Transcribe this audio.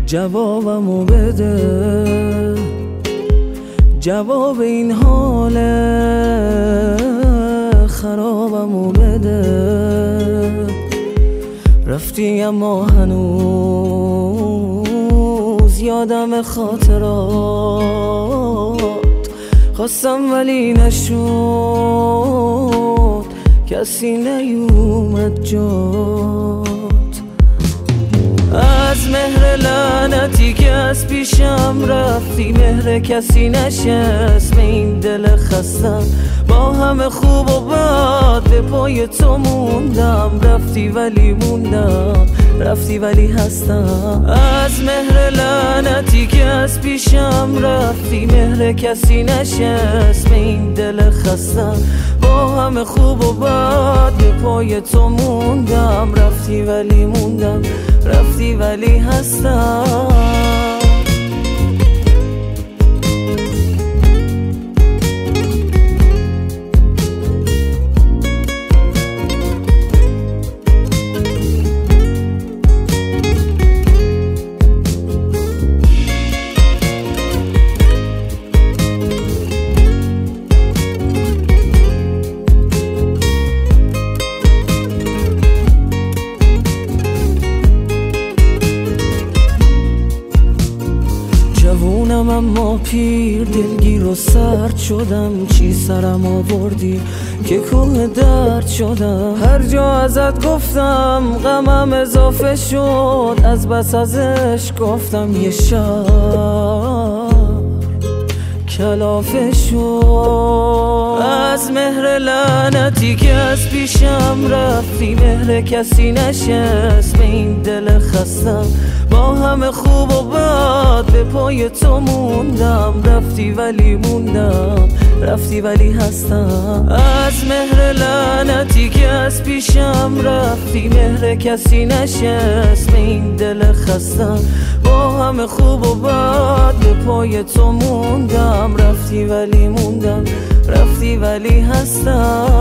جوابمو بده، جواب این حال خرابمو بده. رفتی اما هنوز یادم خاطرات، خواستم ولی نشد، کسی نیومد جات. از مهر لعنتی که از پیشم رفتی، مهر کسی نشست به این دل خستم. با همه خوب و بد به پای تو موندم، رفتی ولی موندم، رفتی ولی هستم. از مهر لعنتی که از پیشم رفتی، مهر کسی نشست به این دل خستم. با همه خوب و بد به پای تو موندم، رفتی ولی موندم، رفتی ولی هستم. جوونم اما پیر، دلگیر و سرد شدم. چی سرم آوردی که کوه درد شدم؟ هر جا ازت گفتم غمم اضافه شد، از بس ازش گفتم یه شب کلافه شد. از مهر لعنتی که از پیشم رفتی، مهر کسی نشست به این دل خستم. با همه خوب و بد به پای تو موندم، رفتی ولی موندم، رفتی ولی هستم. از مهر لعنتی که از پیشم رفتی، مهر کسی نشست به این دل خستم. با همه خوب و بد به پای تو موندم، رفتی ولی موندم، رفتی ولی هستم.